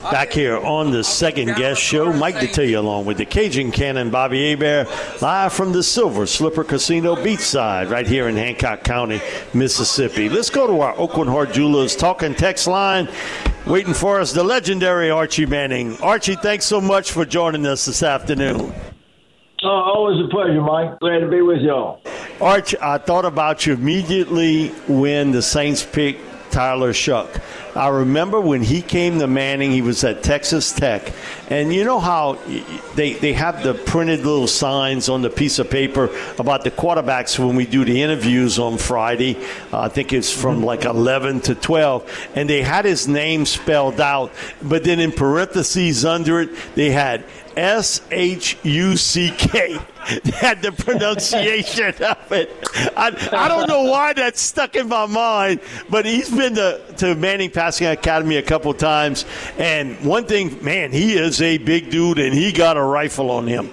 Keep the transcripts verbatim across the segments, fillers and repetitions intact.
Back here on the Second Guest Show, Mike Detillier along with the Cajun Cannon, Bobby Hebert, live from the Silver Slipper Casino beachside right here in Hancock County, Mississippi. Let's go to our Oakland Heart Jewelers talking text line. Waiting for us, the legendary Archie Manning. Archie, thanks so much for joining us this afternoon. Oh, always a pleasure, Mike. Glad to be with y'all. Arch, I thought about you immediately when the Saints picked Tyler Shough. I remember when he came to Manning, he was at Texas Tech. And you know how they they have the printed little signs on the piece of paper about the quarterbacks when we do the interviews on Friday. Uh, I think it's from like eleven to twelve. And they had his name spelled out. But then in parentheses under it, they had S H U C K. They had the pronunciation of it. I, I don't know why that stuck in my mind, but he's been to, to Manning Passing Academy a couple times. And one thing, man, he is a big dude, and he got a rifle on him.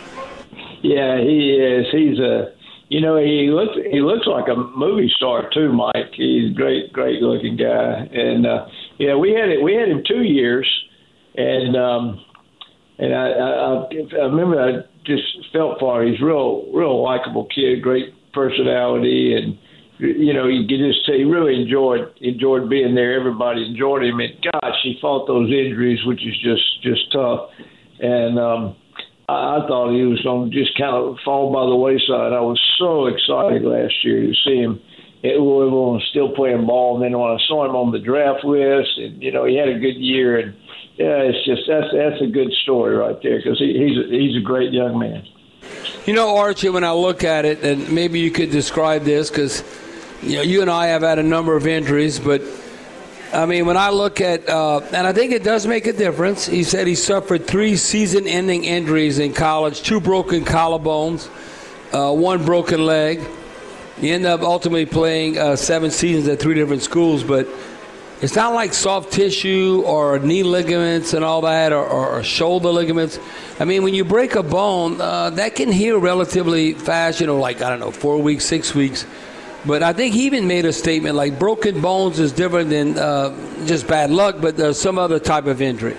Yeah, he is. He's a, you know, he looks he looks like a movie star too, Mike. He's a great, great looking guy. And uh, yeah, we had it. We had him two years, and um, and I, I, I remember I just felt for him. He's real, real likable kid, great personality, and you know, you could just say he really enjoyed enjoyed being there. Everybody enjoyed him, and gosh, he fought those injuries, which is just just tough. And um, I, I thought he was going to just kind of fall by the wayside. I was so excited last year to see him at Louisville and still playing ball. And then when I saw him on the draft list, and you know, he had a good year. And yeah, it's just that's that's a good story right there because he, he's a, he's a great young man. You know, Archie, when I look at it, and maybe you could describe this because you know you and I have had a number of injuries, but I mean, when I look at, uh, and I think it does make a difference. He said he suffered three season-ending injuries in college, two broken collarbones, uh, one broken leg. He ended up ultimately playing uh, seven seasons at three different schools, but it's not like soft tissue or knee ligaments and all that, or, or, or shoulder ligaments. I mean, when you break a bone, uh, that can heal relatively fast, you know, like, I don't know, four weeks, six weeks. But I think he even made a statement like broken bones is different than uh, just bad luck, but there's some other type of injury.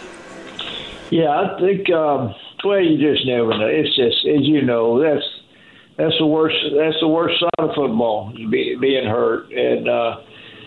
Yeah, I think, um, well, you just never know. It's just, as you know, that's that's the worst. That's the worst side of football, be, being hurt. And uh,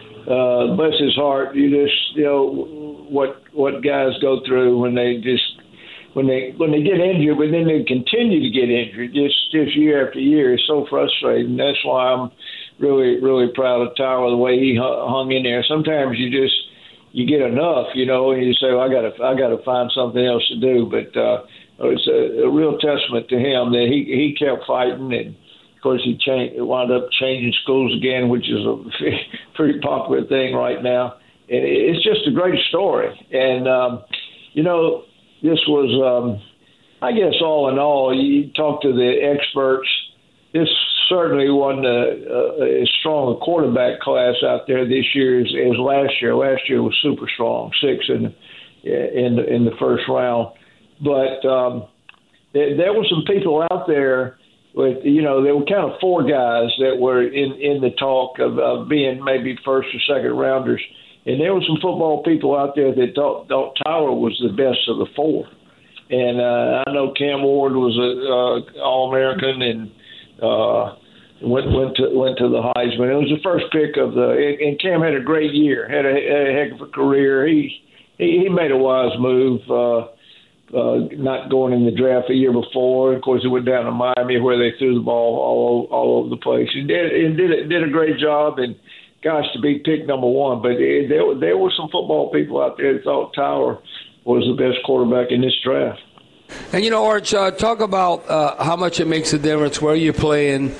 uh, bless his heart, you just, you know, what what guys go through when they just when they when they get injured, but then they continue to get injured just just year after year. It's so frustrating. That's why I'm really really proud of Tyler, the way he hung in there. Sometimes you just you get enough, you know, and you say, well, I got to I got to find something else to do. But uh, it's a, a real testament to him that he he kept fighting, and of course he changed, wound up changing schools again, which is a pretty popular thing right now. And it's just a great story. And um, you know. This was, um, I guess, all in all, you talk to the experts, this certainly wasn't a, a, as strong a quarterback class out there this year as, as last year. Last year was super strong, six in, in, the, in the first round. But um, there, there were some people out there with, you know, there were kind of four guys that were in, in the talk of, of being maybe first or second rounders. And there were some football people out there that thought, thought Tyler was the best of the four. And uh, I know Cam Ward was an uh, All-American and uh, went went to went to the Heisman. It was the first pick of the – and Cam had a great year, had a, had a heck of a career. He he, he made a wise move, uh, uh, not going in the draft a year before. Of course, he went down to Miami where they threw the ball all, all over the place. He did, he did, did a great job, and – gosh, to be picked number one. But it, there, there were some football people out there that thought Tyler was the best quarterback in this draft. And, you know, Arch, uh, talk about uh, how much it makes a difference where you're playing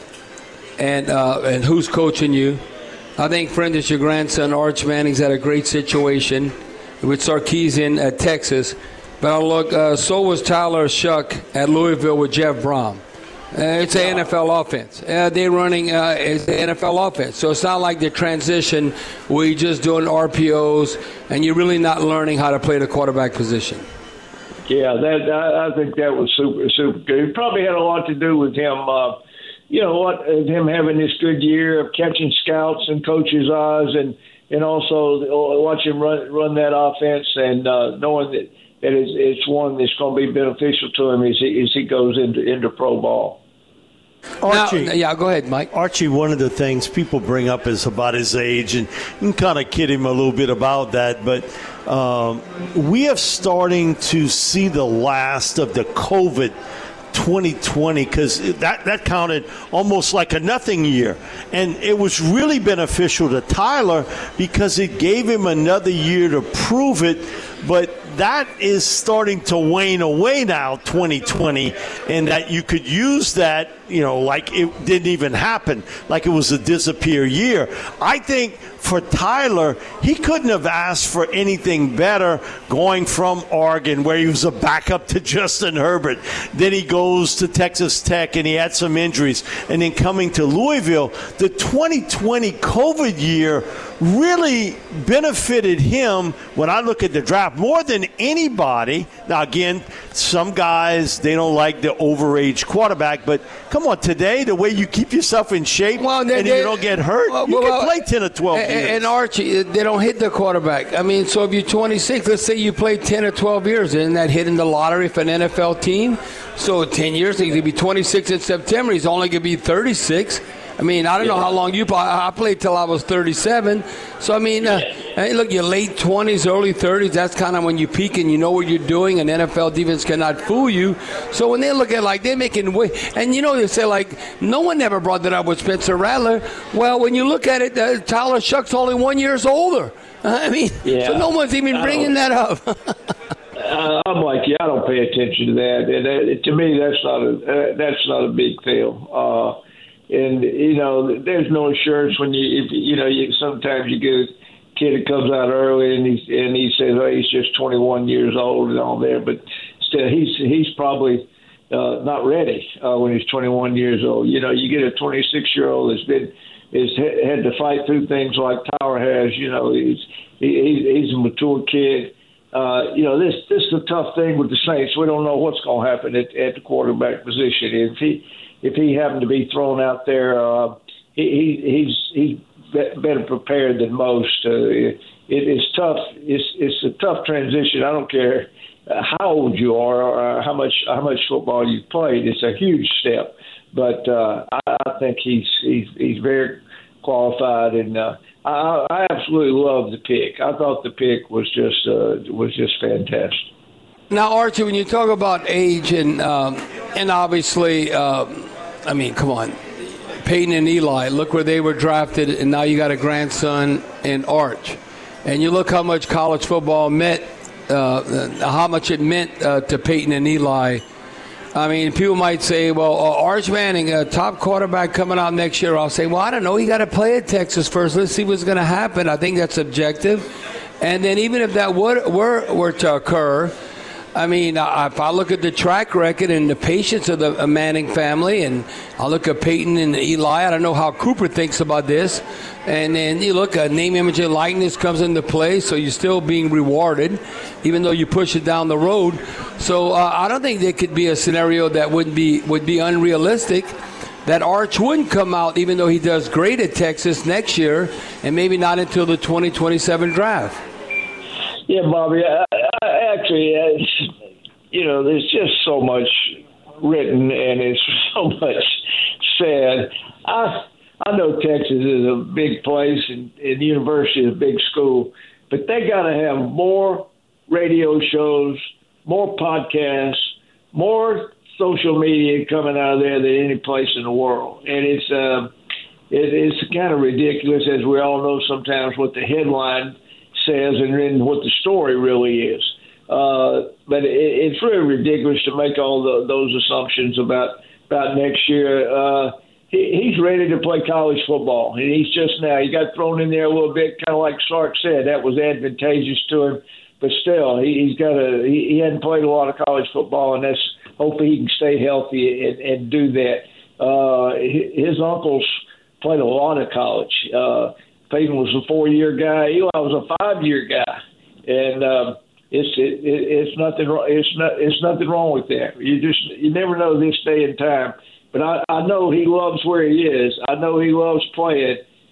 and uh, and who's coaching you. I think, for instance, your grandson, Arch Manning's had a great situation with Sarkisian at Texas. But I'll look, uh, so was Tyler Shough at Louisville with Jeff Brom. Uh, it's an N F L offense. Uh, they're running uh, it's an N F L offense. So it's not like the transition where you're just doing R P Os and you're really not learning how to play the quarterback position. Yeah, that I, I think that was super, super good. It probably had a lot to do with him, uh, you know, what him having this good year of catching scouts and coaches' eyes and, and also watch him run run that offense, and uh, knowing that, that it's, it's one that's going to be beneficial to him as he, as he goes into into pro ball. Archie, now, yeah, go ahead, Mike. Archie, one of the things people bring up is about his age, and you can kind of kid him a little bit about that, but um, we are starting to see the last of the COVID twenty twenty, because that, that counted almost like a nothing year. And it was really beneficial to Tyler because it gave him another year to prove it, but that is starting to wane away now, twenty twenty, and that you could use that, you know, like it didn't even happen, like it was a disappear year. I think for Tyler, he couldn't have asked for anything better going from Oregon, where he was a backup to Justin Herbert. Then he goes to Texas Tech, and he had some injuries. And then coming to Louisville, the twenty twenty COVID year really benefited him when I look at the draft more than anybody. Now, again, some guys, they don't like the overage quarterback, but come on, today, the way you keep yourself in shape well, they, and they, you don't get hurt, well, you well, can play ten or twelve and, years. And, Archie, they don't hit the quarterback. I mean, so if you're twenty-six, let's say you play ten or twelve years, isn't that hitting the lottery for an N F L team? So ten years, he's going to be twenty-six in September. He's only going to be thirty-six. I mean, I don't yeah. know how long you play. I played till I was thirty-seven. So, I mean, uh, hey, look, your late twenties, early thirties, that's kind of when you peak and you know what you're doing, and N F L defense cannot fool you. So when they look at, like, they're making way. And, you know, they say, like, no one ever brought that up with Spencer Rattler. Well, when you look at it, uh, Tyler Shuck's only one year's older. I mean, yeah. so no one's even bringing that up. uh, I'm like, yeah, I don't pay attention to that. And, uh, to me, that's not a uh, that's not a big deal. Uh, And, you know, there's no assurance when you, if, you know, you, sometimes you get a kid that comes out early and he, and he says, oh, he's just twenty-one years old and all there. But still, he's he's probably uh, not ready uh, when he's twenty-one years old. You know, you get a twenty-six-year-old that's been has had to fight through things like Tyler has. You know, he's he, he's a mature kid. Uh, you know, this this is a tough thing with the Saints. We don't know what's going to happen at, at the quarterback position. If he If he happened to be thrown out there, uh, he, he, he's he's better prepared than most. Uh, it, it's tough. It's it's a tough transition. I don't care how old you are or how much how much football you've played. It's a huge step, but uh, I, I think he's he's he's very qualified, and uh, I, I absolutely love the pick. I thought the pick was just uh, was just fantastic. Now, Archie, when you talk about age and um, and obviously. Um, I mean, come on. Peyton and Eli, look where they were drafted, and now you got a grandson in Arch. And you look how much college football meant, uh, how much it meant uh, to Peyton and Eli. I mean, people might say, well, uh, Arch Manning, a top quarterback coming out next year. I'll say, well, I don't know. He got to play at Texas first. Let's see what's going to happen. I think that's objective. And then even if that would, were, were to occur, I mean, if I look at the track record and the patience of the Manning family, and I look at Peyton and Eli, I don't know how Cooper thinks about this. And then you look at name, image, and likeness comes into play, so you're still being rewarded, even though you push it down the road. So uh, I don't think there could be a scenario that would be would be unrealistic, that Arch wouldn't come out, even though he does great at Texas next year, and maybe not until the twenty twenty-seven draft. Yeah, Bobby, I, I actually, uh, you know, there's just so much written and it's so much said. I I know Texas is a big place and, and the university is a big school, but they got to have more radio shows, more podcasts, more social media coming out of there than any place in the world. And it's uh, it, it's kind of ridiculous, as we all know sometimes, what the headline says and then what the story really is. Uh, but it, it's really ridiculous to make all the, those assumptions about about next year. Uh, he, he's ready to play college football, and he's just now. He got thrown in there a little bit, kind of like Sark said. That was advantageous to him, but still, he, he's got a. He, he hadn't played a lot of college football, and that's hopefully he can stay healthy and, and do that. Uh, his uncles played a lot of college. Uh, Peyton was a four-year guy. Eli was a five-year guy, and um, it's it, it, it's nothing. It's not. It's nothing wrong with that. You just you never know this day and time. But I, I know he loves where he is. I know he loves playing,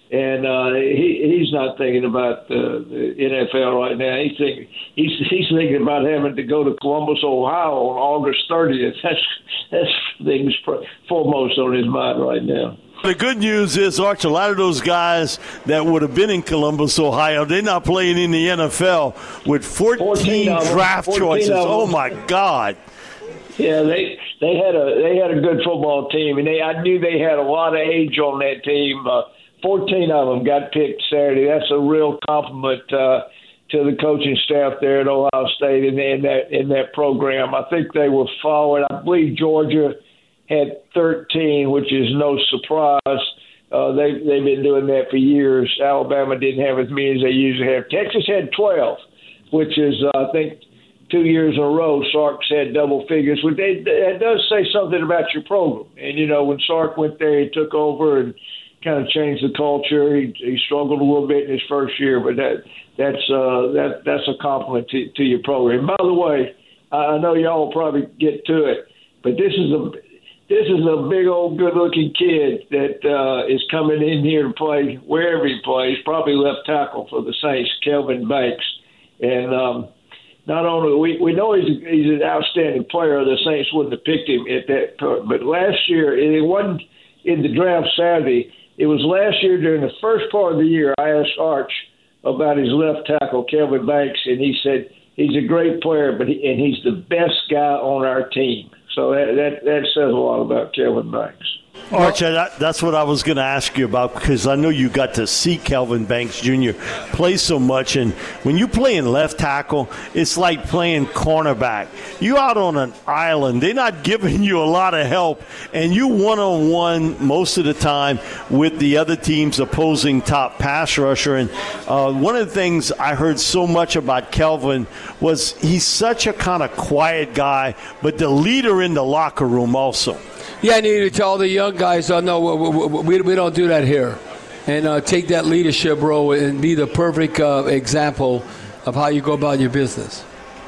And uh, he he's not thinking about uh, the N F L right now. He's thinking he's he's thinking about having to go to Columbus, Ohio, on August thirtieth. That's that's things foremost on his mind right now. The good news is, Arch, a lot of those guys that would have been in Columbus, Ohio, they're not playing in the N F L with fourteen, fourteen draft fourteen choices. Oh my God! Yeah, they they had a they had a good football team, and they I knew they had a lot of age on that team. Uh, fourteen of them got picked Saturday. That's a real compliment uh, to the coaching staff there at Ohio State and in that in that program. I think they were following. I believe Georgia had thirteen, which is no surprise. Uh, they they've been doing that for years. Alabama didn't have as many as they usually have. Texas had twelve, which is uh, I think two years in a row. Sark's had double figures. Which they, that does say something about your program. And you know, when Sark went there, he took over and kind of changed the culture. He, he struggled a little bit in his first year, but that that's uh, that that's a compliment to, to your program. By the way, I know y'all will probably get to it, but this is a this is a big old good-looking kid that uh, is coming in here to play wherever he plays, probably left tackle for the Saints, Kelvin Banks, and um, not only we we know he's he's an outstanding player. The Saints wouldn't have picked him at that point, but last year it wasn't in the draft Saturday. It was last year during the first part of the year. I asked Arch about his left tackle, Kelvin Banks, and he said he's a great player, but he, and he's the best guy on our team. So that that, that says a lot about Kelvin Banks. Arch, that, that's what I was going to ask you about, because I know you got to see Kelvin Banks Junior play so much. And when you play in left tackle, it's like playing cornerback. You out on an island. They're not giving you a lot of help, and you one-on-one most of the time with the other team's opposing top pass rusher. And uh, one of the things I heard so much about Kelvin was he's such a kind of quiet guy, but the leader in the locker room also. Yeah, I need to tell the young guys, uh, no, we, we, we don't do that here. And uh, take that leadership role and be the perfect uh, example of how you go about your business.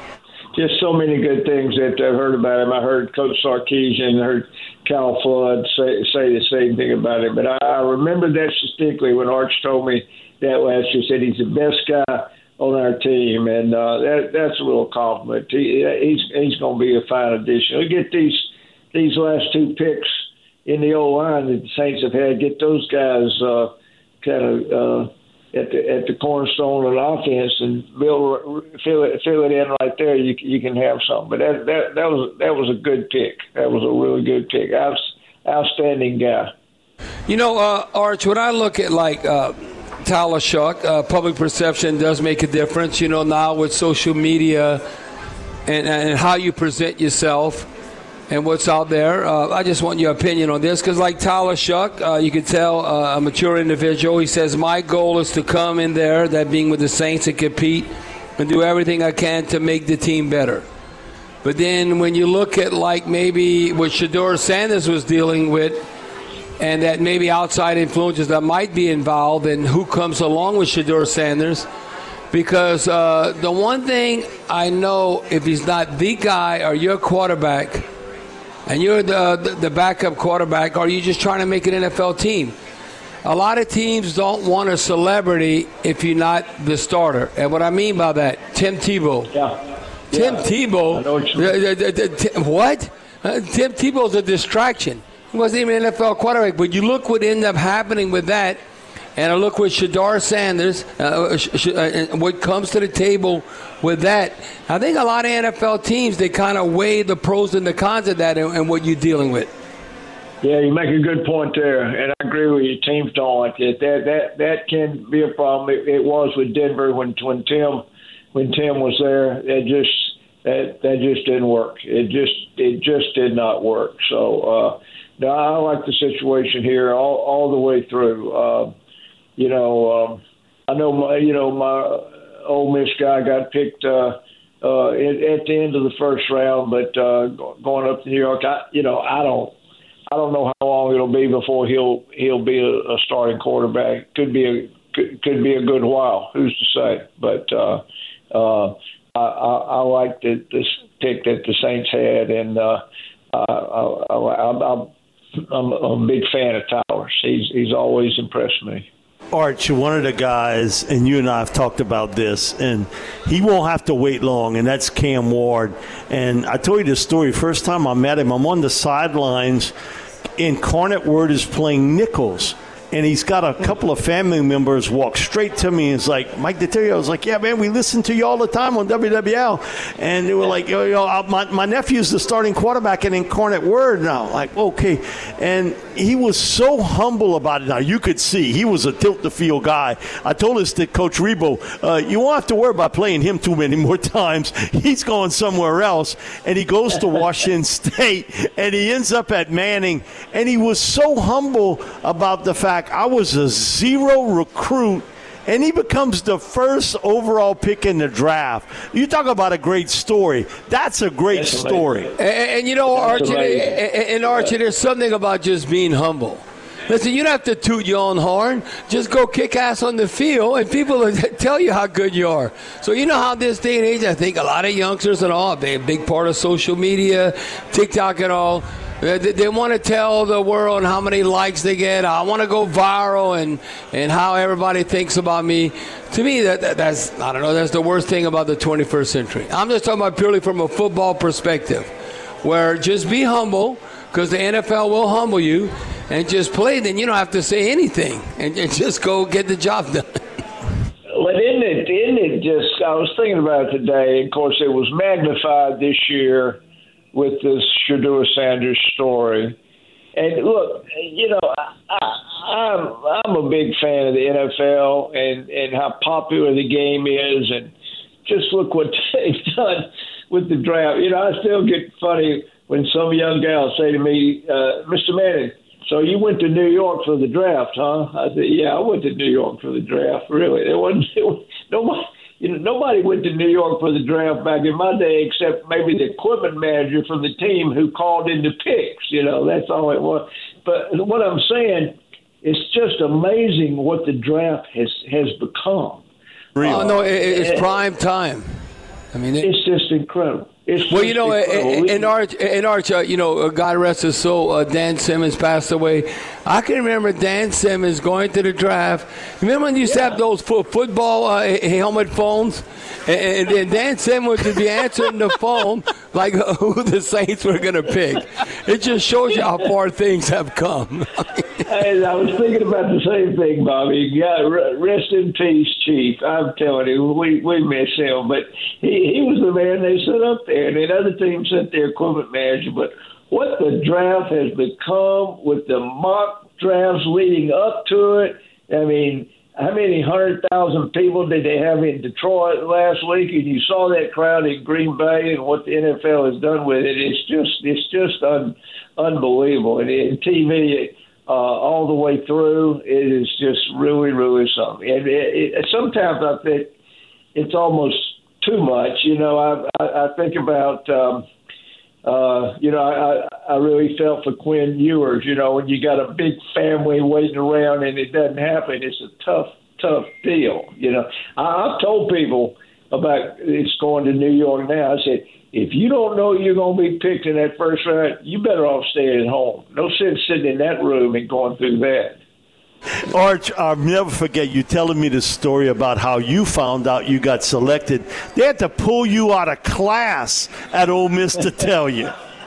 Just so many good things that I've heard about him. I heard Coach Sarkisian, I heard Cal Flood say, say the same thing about him. But I, I remember that distinctly when Arch told me that last year. He said he's the best guy on our team, and uh, that, that's a real compliment. He, he's he's going to be a fine addition. We get these these last two picks in the O-line that the Saints have had, get those guys uh, kind of uh, at the at the cornerstone of the offense and build fill it fill it in right there. You you can have something. But that that that was that was a good pick. That was a really good pick. Out, outstanding guy. You know, uh, Arch, when I look at like uh, Tyler Shough, uh, public perception does make a difference. You know, now with social media and and how you present yourself and what's out there. Uh, I just want your opinion on this, because like Tyler Shough, uh, you can tell uh, a mature individual. He says, my goal is to come in there, that being with the Saints, and compete and do everything I can to make the team better. But then when you look at like maybe what Shedeur Sanders was dealing with, and that maybe outside influences that might be involved, and who comes along with Shedeur Sanders, because uh, the one thing I know, if he's not the guy or your quarterback, and you're the, the the backup quarterback, or are you just trying to make an N F L team? A lot of teams don't want a celebrity if you're not the starter. And what I mean by that, Tim Tebow. Yeah. Tim yeah. Tebow. What? what? Uh, Tim Tebow's a distraction. He wasn't even an N F L quarterback. But you look what ended up happening with that, and I look with Shedeur Sanders, uh, sh- sh- uh, and what comes to the table with that. I think a lot of N F L teams, they kind of weigh the pros and the cons of that and, and what you're dealing with. Yeah, you make a good point there, and I agree with you. Teams don't like it. That that that can be a problem. It, it was with Denver when when Tim when Tim was there. It just that that just didn't work. It just it just did not work. So uh, no, I like the situation here all all the way through. Uh, you know, um, I know my you know my. Ole Miss guy got picked uh, uh, at, at the end of the first round, but uh, going up to New York, I, you know, I don't, I don't know how long it'll be before he'll he'll be a, a starting quarterback. Could be a could, could be a good while. Who's to say? But uh, uh, I, I, I like the, this pick that the Saints had, and uh, I, I, I, I'm, I'm I'm a big fan of Towers. He's he's always impressed me. Arch, one of the guys, and you and I have talked about this, and he won't have to wait long, and that's Cam Ward. And I told you this story. First time I met him, I'm on the sidelines, Incarnate Word is playing Nichols. And he's got a couple of family members walk straight to me and it's like, Mike DeTilio was like, yeah, man, we listen to you all the time on W W L. And they were like, yo, yo, my, my nephew's the starting quarterback in Incarnate Word now. Like, okay. And he was so humble about it. Now, you could see he was a tilt-the-field guy. I told us that Coach Rebo, uh, you won't have to worry about playing him too many more times. He's going somewhere else. And he goes to Washington State, and he ends up at Manning. And he was so humble about the fact I was a zero recruit, and he becomes the first overall pick in the draft. You talk about a great story. That's a great That's story. And, and you know, Archie, and, and Archie, there's something about just being humble. Listen, you don't have to toot your own horn. Just go kick ass on the field, and people will tell you how good you are. So you know how this day and age, I think a lot of youngsters and all, they're a big part of social media, TikTok and all. They, they want to tell the world how many likes they get. I want to go viral and, and how everybody thinks about me. To me, that, that that's I don't know. That's the worst thing about the twenty-first century. I'm just talking about purely from a football perspective, where just be humble because the N F L will humble you, and just play. Then you don't have to say anything and, and just go get the job done. Well, isn't it, isn't it just? I was thinking about it today. Of course, it was magnified this year with this Shedeur Sanders story. And look, you know, I, I'm I'm a big fan of the N F L and, and how popular the game is, and just look what they've done with the draft. You know, I still get funny when some young gals say to me, uh, Mister Manning, so you went to New York for the draft, huh? I said, yeah, I went to New York for the draft, really. There wasn't, it was, nobody, you know, nobody went to New York for the draft back in my day except maybe the equipment manager from the team who called in the picks. You know, that's all it was. But what I'm saying, it's just amazing what the draft has, has become. Really? Oh, no, it, it's prime time. I mean, it, it's just incredible. It's well, you know, in, in Arch, in Arch, uh, you know, God rest his soul, uh, Dan Simmons passed away. I can remember Dan Simmons going to the draft. Remember when you used yeah. to have those fo- football uh, helmet phones? And, and Dan Simmons would be answering the phone like uh, who the Saints were going to pick. It just shows you how far things have come. Hey, I was thinking about the same thing, Bobby. God, rest in peace, Chief. I'm telling you, we, we miss him. But he, he was the man they set up there. And then other teams sent their equipment manager. But what the draft has become with the mock drafts leading up to it, I mean, how many hundred thousand people did they have in Detroit last week? And you saw that crowd in Green Bay and what the N F L has done with it. It's just it's just un, unbelievable. And in T V, uh, all the way through, it is just really, really something. And it, it, sometimes I think it's almost too much. You know, I, I, I think about, um, uh, you know, I, I really felt for Quinn Ewers. You know, when you got a big family waiting around and it doesn't happen, it's a tough, tough deal. You know, I, I've told people about it's going to New York now. I said, if you don't know you're going to be picked in that first round, you better off staying at home. No sense sitting in that room and going through that. Arch, I'll never forget you telling me the story about how you found out you got selected. They had to pull you out of class at Ole Miss to tell you.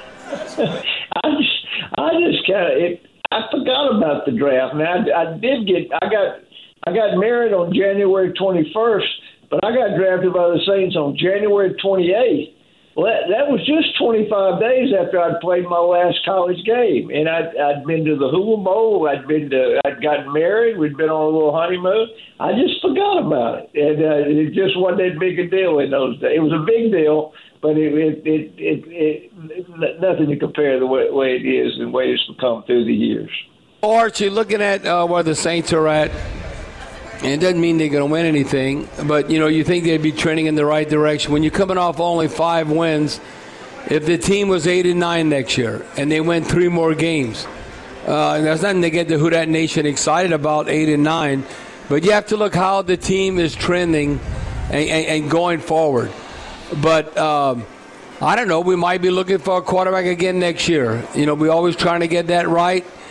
I just, I just kind of, I forgot about the draft. Now, I, I did get, I got, I got married on January twenty-first, but I got drafted by the Saints on January twenty-eighth. Well, that, that was just twenty-five days after I'd played my last college game, and I'd, I'd been to the Hula Bowl. I'd been to, I'd gotten married. We'd been on a little honeymoon. I just forgot about it, and uh, it just wasn't that big a deal in those days. It was a big deal, but it, it, it, it, it, it nothing to compare the way, way it is and the way it's become through the years. Archie, looking at uh, where the Saints are at. And it doesn't mean they're going to win anything, but, you know, you think they'd be trending in the right direction. When you're coming off only five wins, if the team was eight and nine next year and they win three more games, uh, and there's nothing to get the Who Dat Nation excited about eight and nine, but you have to look how the team is trending and, and, and going forward. But um, I don't know, we might be looking for a quarterback again next year. You know, we're always trying to get that right.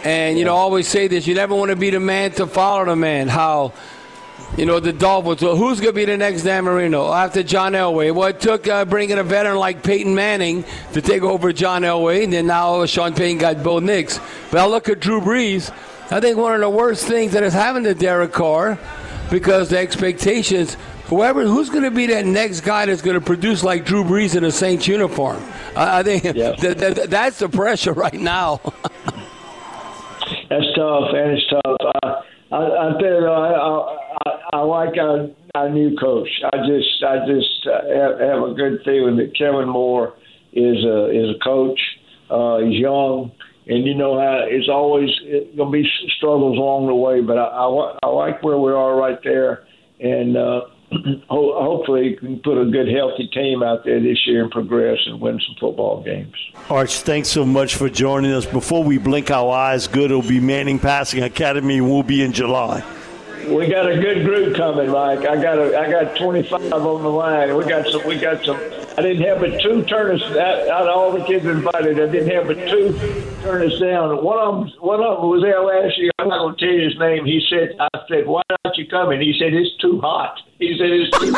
And, you know, I always say this, you never want to be the man to follow the man. How, you know, the Dolphins, well, who's going to be the next Dan Marino after John Elway? Well, it took uh, bringing a veteran like Peyton Manning to take over John Elway, and then now Sean Payton got Bo Nix. But I look at Drew Brees, I think one of the worst things that has happened to Derek Carr, because the expectations, whoever, who's going to be that next guy that's going to produce like Drew Brees in a Saints uniform? I, I think yeah. th- th- that's the pressure right now. That's tough, and it's tough. I, I, I tell you, I, I, I like our, our new coach. I just, I just uh, have, have a good feeling that Kevin Moore is a is a coach. Uh, he's young, and you know how it's always going to be struggles along the way. But I, I, I like where we are right there, and uh, ho- hopefully we can put a good, healthy team out there this year and progress and win some football games. Arch, thanks so much for joining us. Before we blink our eyes, good, it'll be Manning Passing Academy, and we'll be in July. We got a good group coming, Mike. I got a, I got twenty-five on the line. We got some. We got some. I didn't have but two turn us out, out of all the kids invited. I didn't have but two turn us down. One of them, one of them was there last year. I'm not going to tell you his name. He said, "I said, why aren't you coming?" He said, "It's too hot." He said, "It's too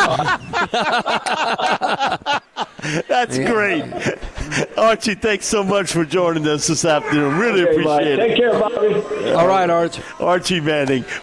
hot." That's yeah. great. Archie, thanks so much for joining us this afternoon. Really okay, appreciate Mike. it. Take care, Bobby. All right, Arch. Archie Manning.